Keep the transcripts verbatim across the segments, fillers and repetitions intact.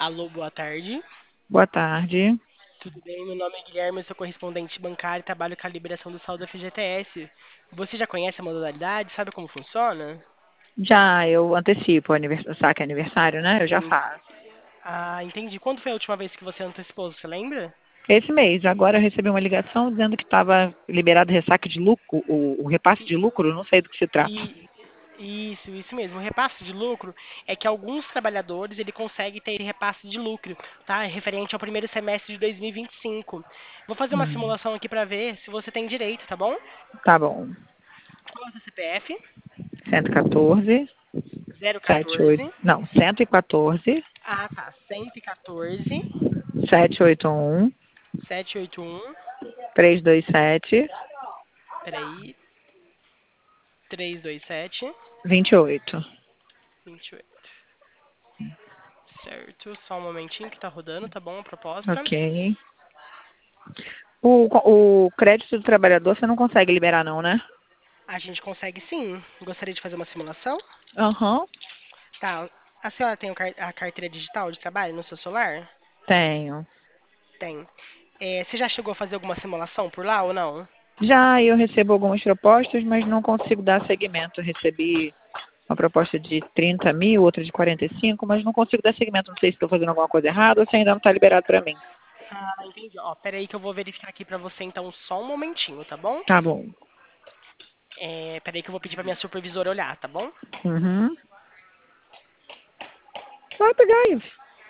Alô, boa tarde. Boa tarde. Tudo bem? Meu nome é Guilherme, eu sou correspondente bancário e trabalho com a liberação do saldo da F G T S. Você já conhece a modalidade? Sabe como funciona? Já eu antecipo o anivers- saque aniversário, né? Eu já Hum, faço. Ah, entendi. Quando foi a última vez que você antecipou? Você lembra? Esse mês, agora eu recebi uma ligação dizendo que estava liberado ressaque de lucro, o, o repasse de E, lucro, não sei do que se trata. e- isso, isso mesmo. O repasse de lucro é que alguns trabalhadores ele consegue ter repasse de lucro, tá? Referente ao primeiro semestre de dois mil e vinte e cinco. Vou fazer uma Hum, simulação aqui para ver se você tem direito, tá bom? tá bom. Qual é o seu C P F? cento e quatorze, setenta e oito, zero quatorze. não, cento e quatorze, Ah, tá. cento e quatorze, setecentos e oitenta e um, setecentos e oitenta e um. trezentos e vinte e sete, Peraí. trezentos e vinte e sete, vinte e oito. vinte e oito. Certo. Só um momentinho que tá rodando, tá bom? A proposta. Ok. O, o crédito do trabalhador você não consegue liberar não, né? A gente consegue sim. Gostaria de fazer uma simulação? Aham, Tá. A senhora tem o car- a carteira digital de trabalho no seu celular? tenho. Tem. É, você já chegou a fazer alguma simulação por lá ou não? Já eu recebo algumas propostas, mas não consigo dar seguimento. Eu recebi uma proposta de trinta mil, outra de quarenta e cinco, mas não consigo dar seguimento. Não sei se estou fazendo alguma coisa errada ou se ainda não está liberado para mim. Ah, entendi. Ó, peraí que eu vou verificar aqui pra você então só um momentinho, tá bom? Tá bom. É, peraí que eu vou pedir pra minha supervisora olhar, tá bom? Uhum. Vai pegar isso.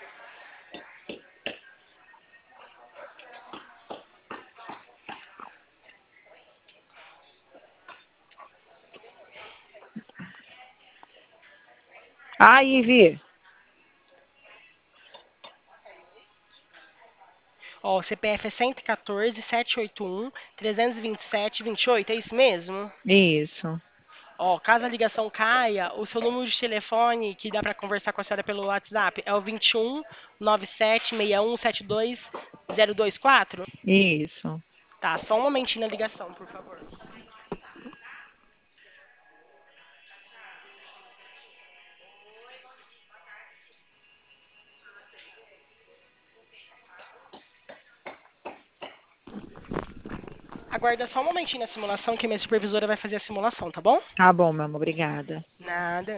Ah, Ivi. Ó, o C P F é cento e quatorze, setecentos e oitenta e um, trezentos e vinte e sete, vinte e oito, é isso mesmo? Isso. Ó, caso a ligação caia, o seu número de telefone que dá pra conversar com a senhora pelo WhatsApp é o vinte e um, nove sete, seis um, sete dois, zero dois quatro? Isso. Tá, só um momentinho na ligação, por favor. Aguarda só um momentinho na simulação que a minha supervisora vai fazer a simulação, tá bom? Tá bom, meu amor. Obrigada. Nada.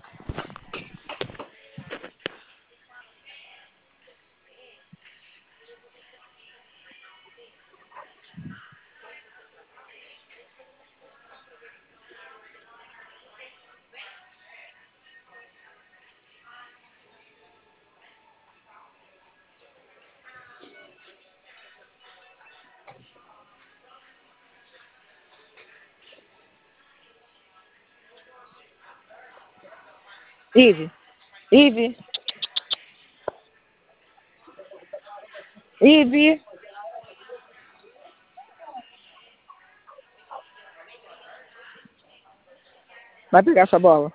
Ive. Ive. Ive. Vai pegar essa bola.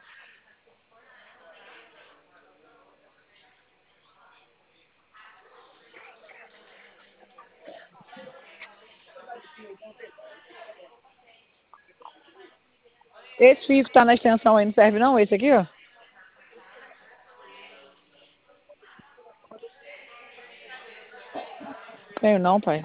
Esse fio que tá na extensão aí não serve não? Esse aqui, ó? Tenho não, pai.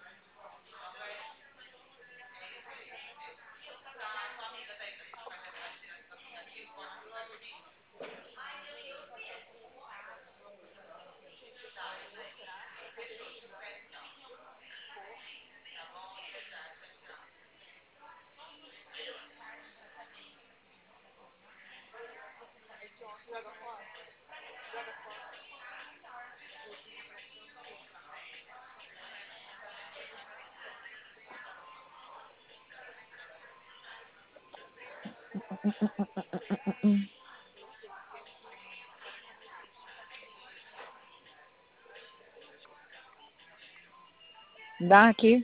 Dá aqui.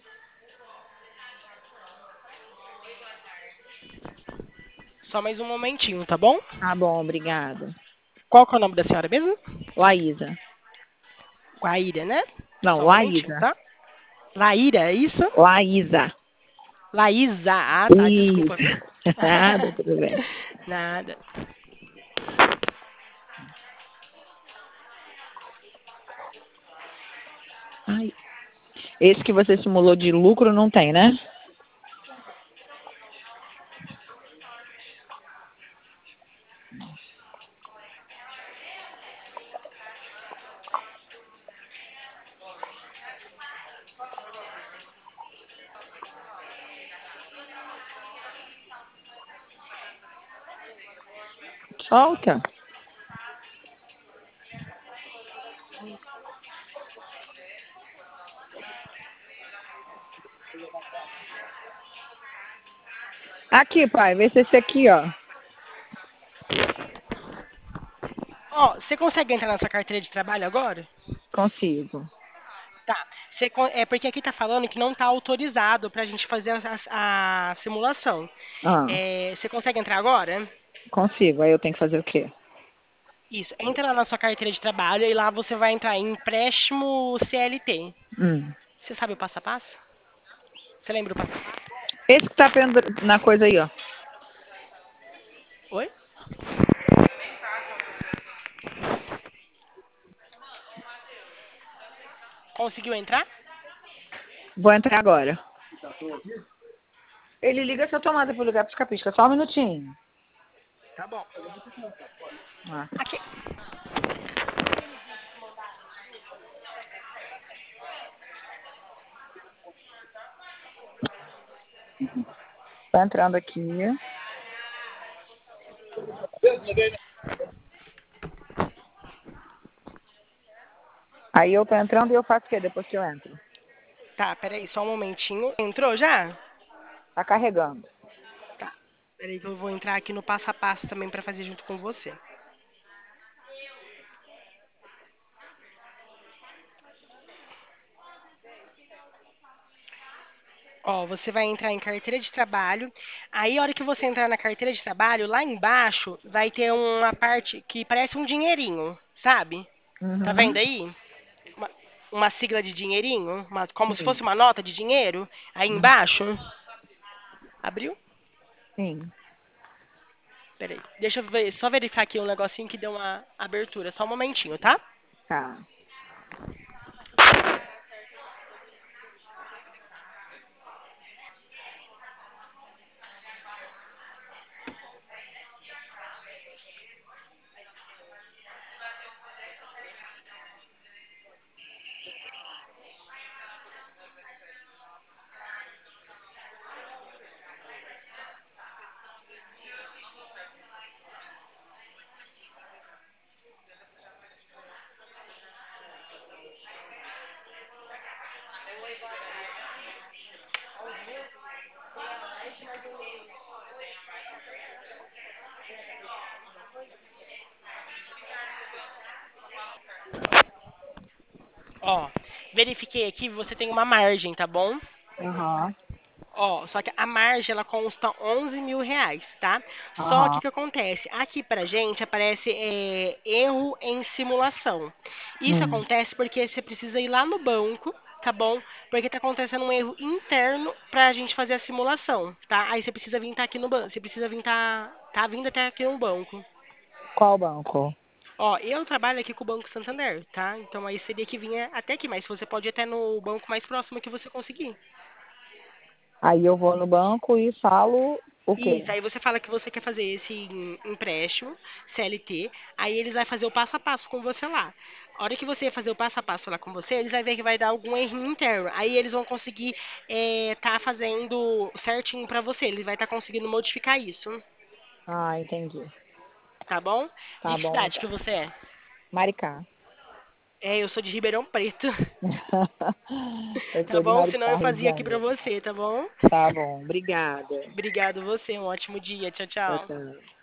Só mais um momentinho, tá bom? Tá bom, obrigada. Qual que é o nome da senhora mesmo? Laísa. Guaíra, né? Não, Só um momentinho, Laísa. tá? Laíra, é isso? Laísa. Laísa. Ah, tá, desculpa, Isso. viu? Nada, tudo bem. Nada. Ai. Esse que você simulou de lucro não tem, né? Solta. Aqui, pai, vê se esse aqui, ó. Ó, você consegue entrar na sua carteira de trabalho agora? Consigo. Tá. Você, con- é porque aqui tá falando que não tá autorizado pra gente fazer a, a- a simulação. Ah, É, você consegue entrar agora? consigo. Aí eu tenho que fazer o quê? Isso. Entra lá na sua carteira de trabalho e lá você vai entrar em empréstimo C L T. Hum. Você sabe o passo a passo? Você lembra o passo a passo? Esse que tá pendu- na coisa aí, ó. Oi? Conseguiu entrar? Vou entrar agora. Ele liga essa tomada pro lugar pisca-pisca. Só um minutinho. Tá bom. Ah. Aqui. Tá entrando aqui. Aí eu tô entrando e eu faço o quê depois que eu entro? Tá, peraí, só um momentinho. Entrou já? Tá carregando. Tá. Peraí que eu vou entrar aqui no passo a passo também pra fazer junto com você. Ó, você vai entrar em carteira de trabalho. Aí, a hora que você entrar na carteira de trabalho, lá embaixo vai ter uma parte que parece um dinheirinho, sabe? Tá vendo Uhum. aí? Uma, uma sigla de dinheirinho, uma- como se fosse Sim. uma nota de dinheiro. Aí Uhum. embaixo, abriu? Sim. Peraí, deixa eu ver, só verificar aqui um negocinho que deu uma abertura. Só um momentinho, tá? Tá. Ó, verifiquei aqui, você tem uma margem, tá bom? Aham. Ó, só que a margem ela consta onze mil reais, tá? Só que o Aham. que acontece? Aqui pra gente aparece é, erro em simulação. Isso Hum. acontece porque você precisa ir lá no banco, tá bom? Porque tá acontecendo um erro interno pra gente fazer a simulação, tá? Aí você precisa vir tá aqui no banco, você precisa vir tá, tá vindo até aqui no banco. Qual banco? Ó, eu trabalho aqui com o Banco Santander, tá? Então aí seria que vinha até aqui, mas você pode ir até no banco mais próximo que você conseguir. Aí eu vou no banco e falo o quê? Isso, aí você fala que você quer fazer esse em- empréstimo, C L T, aí eles vão fazer o passo a passo com você lá. A hora que você fazer o passo a passo lá com você, eles vão ver que vai dar algum errinho interno. Aí eles vão conseguir estar fazendo certinho pra você. Eles vai estar conseguindo modificar isso, Ah, entendi. tá bom? De Tá que bom, cidade que então. você é? Maricá. É, eu sou de Ribeirão Preto, Eu tá sou de bom? Senão Maricá, eu Rio de fazia aqui pra Janeiro. você, tá bom? Tá bom, obrigada. Obrigado você, um ótimo dia. Tchau, Tchau, tchau. tchau.